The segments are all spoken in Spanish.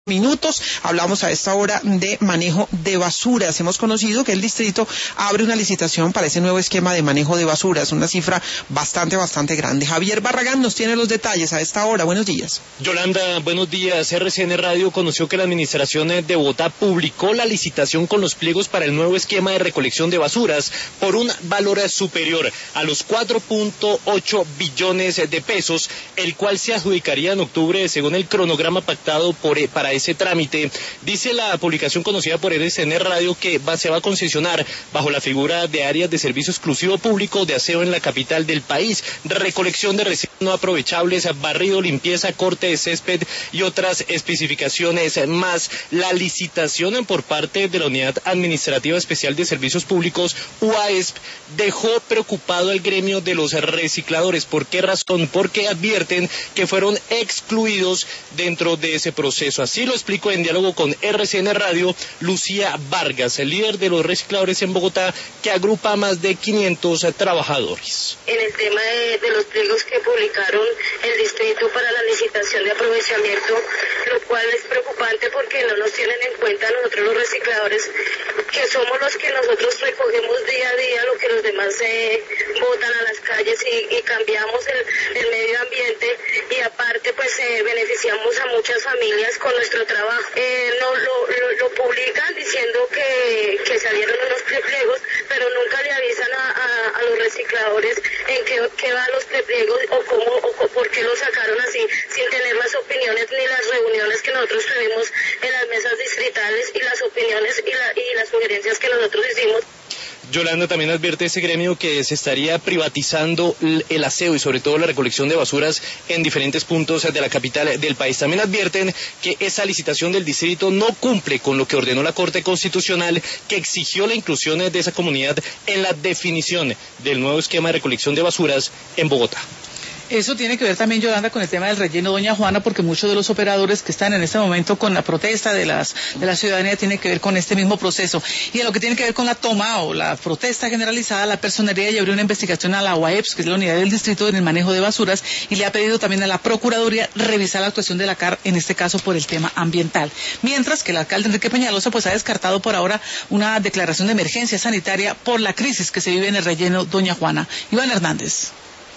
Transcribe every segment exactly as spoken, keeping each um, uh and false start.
Minutos, hablamos a esta hora de manejo de basuras. Hemos conocido que el distrito abre una licitación para ese nuevo esquema de manejo de basuras, una cifra bastante, bastante grande. Javier Barragán nos tiene los detalles a esta hora. Buenos días. Yolanda, buenos días. R C N Radio conoció que la Administración de Bogotá publicó la licitación con los pliegos para el nuevo esquema de recolección de basuras por un valor superior a los cuatro punto ocho billones de pesos, el cual se adjudicaría en octubre según el cronograma pactado por, para ese trámite. Dice la publicación conocida por R C N Radio que va, se va a concesionar bajo la figura de áreas de servicio exclusivo público de aseo en la capital del país, recolección de residuos no aprovechables, barrido, limpieza, corte de césped y otras especificaciones más. La licitación por parte de la Unidad Administrativa Especial de Servicios Públicos, U A E S P, dejó preocupado al gremio de los recicladores. ¿Por qué razón? Porque advierten que fueron excluidos dentro de ese proceso. Así lo explicó en diálogo con R C N Radio Lucía Vargas, el líder de los recicladores en Bogotá, que agrupa a más de quinientos trabajadores. En el tema de, de los pliegos que publicaron el distrito para la licitación de aprovechamiento, lo cual es preocupante porque no nos tienen en cuenta nosotros los recicladores, que somos los que nosotros recogemos día a día lo que los demás eh, botan a las calles y, y cambiamos el, el medio ambiente, y aparte pues eh, beneficiamos a muchas familias con nuestro trabajo. Eh, no lo, lo, lo publican diciendo que, que salieron unos pliegos, pero nunca le avisan a, a, a los recicladores en qué, qué van los pliegos o cómo o por qué lo sacaron así, sin tener las opiniones ni las reuniones que nosotros tuvimos en las mesas distritales y las opiniones y, la, y las sugerencias que nosotros hicimos. Yolanda, también advierte ese gremio que se estaría privatizando el aseo y sobre todo la recolección de basuras en diferentes puntos de la capital del país. También advierten que esa licitación del distrito no cumple con lo que ordenó la Corte Constitucional, que exigió la inclusión de esa comunidad en la definición del nuevo esquema de recolección de basuras en Bogotá. Eso tiene que ver también, Yolanda, con el tema del relleno Doña Juana, porque muchos de los operadores que están en este momento con la protesta de las de la ciudadanía tiene que ver con este mismo proceso. Y en lo que tiene que ver con la toma o la protesta generalizada, la personería ya abrió una investigación a la U A E P S, que es la unidad del distrito en el manejo de basuras, y le ha pedido también a la Procuraduría revisar la actuación de la C A R, en este caso por el tema ambiental. Mientras que el alcalde Enrique Peñalosa pues ha descartado por ahora una declaración de emergencia sanitaria por la crisis que se vive en el relleno Doña Juana. Iván Hernández.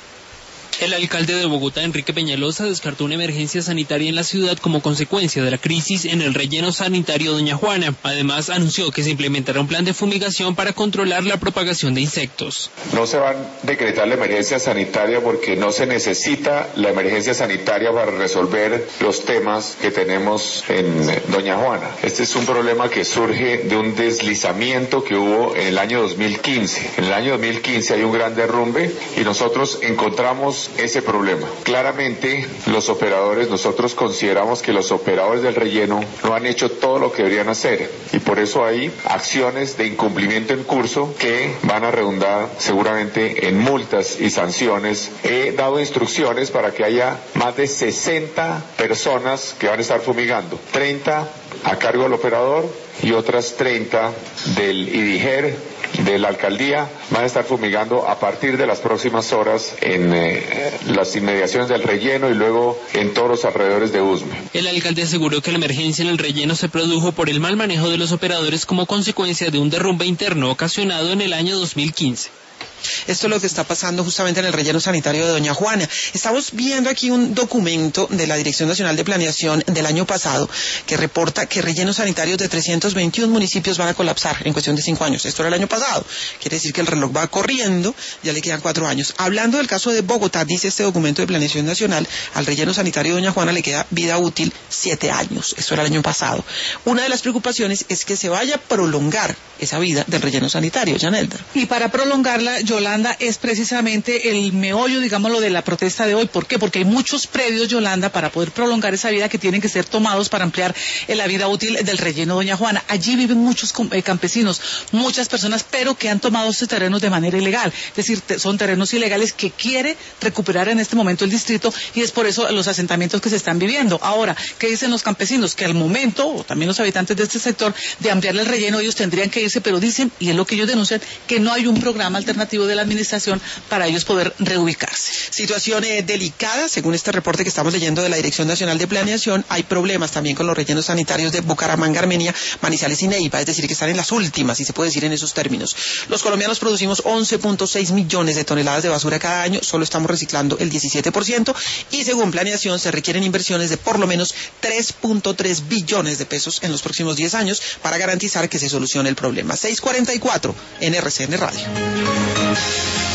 El alcalde de Bogotá, Enrique Peñalosa, descartó una emergencia sanitaria en la ciudad como consecuencia de la crisis en el relleno sanitario Doña Juana. Además, anunció que se implementará un plan de fumigación para controlar la propagación de insectos. No se va a decretar la emergencia sanitaria porque no se necesita la emergencia sanitaria para resolver los temas que tenemos en Doña Juana. Este es un problema que surge de un deslizamiento que hubo en el año dos mil quince. En el año dos mil quince hay un gran derrumbe y nosotros encontramos ese problema. Claramente los operadores, nosotros consideramos que los operadores del relleno no han hecho todo lo que deberían hacer, y por eso hay acciones de incumplimiento en curso que van a redundar seguramente en multas y sanciones. He dado instrucciones para que haya más de sesenta personas que van a estar fumigando, treinta a cargo del operador y otras treinta del IDIGER, de la alcaldía. Van a estar fumigando a partir de las próximas horas en eh, las inmediaciones del relleno y luego en todos los alrededores de Usme. El alcalde aseguró que la emergencia en el relleno se produjo por el mal manejo de los operadores como consecuencia de un derrumbe interno ocasionado en el año dos mil quince. Esto es lo que está pasando justamente en el relleno sanitario de Doña Juana. Estamos viendo aquí un documento de la Dirección Nacional de Planeación del año pasado que reporta que rellenos sanitarios de trescientos veintiún municipios van a colapsar en cuestión de cinco años. Esto era el año pasado. Quiere decir que el reloj va corriendo, ya le quedan cuatro años. Hablando del caso de Bogotá, dice este documento de Planeación Nacional, al relleno sanitario de Doña Juana le queda vida útil siete años. Esto era el año pasado. Una de las preocupaciones es que se vaya a prolongar esa vida del relleno sanitario, Yanelda. Y para prolongarla, Yolanda, es precisamente el meollo, digámoslo, de la protesta de hoy. ¿Por qué? Porque hay muchos predios, Yolanda, para poder prolongar esa vida que tienen que ser tomados para ampliar eh, la vida útil del relleno Doña Juana. Allí viven muchos eh, campesinos, muchas personas, pero que han tomado estos terrenos de manera ilegal. Es decir, te, son terrenos ilegales que quiere recuperar en este momento el distrito, y es por eso los asentamientos que se están viviendo. Ahora, ¿qué dicen los campesinos? Que al momento, o también los habitantes de este sector, de ampliarle el relleno, ellos tendrían que irse, pero dicen, y es lo que ellos denuncian, que no hay un programa alternativo operativo de la administración para ellos poder reubicarse. Situación eh, delicada, según este reporte que estamos leyendo de la Dirección Nacional de Planeación. Hay problemas también con los rellenos sanitarios de Bucaramanga, Armenia, Manizales y Neiva, es decir, que están en las últimas, si se puede decir en esos términos. Los colombianos producimos once punto seis millones de toneladas de basura cada año, solo estamos reciclando el diecisiete por ciento y según Planeación se requieren inversiones de por lo menos tres punto tres billones de pesos en los próximos diez años para garantizar que se solucione el problema. seis cuarenta y cuatro en R C N Radio.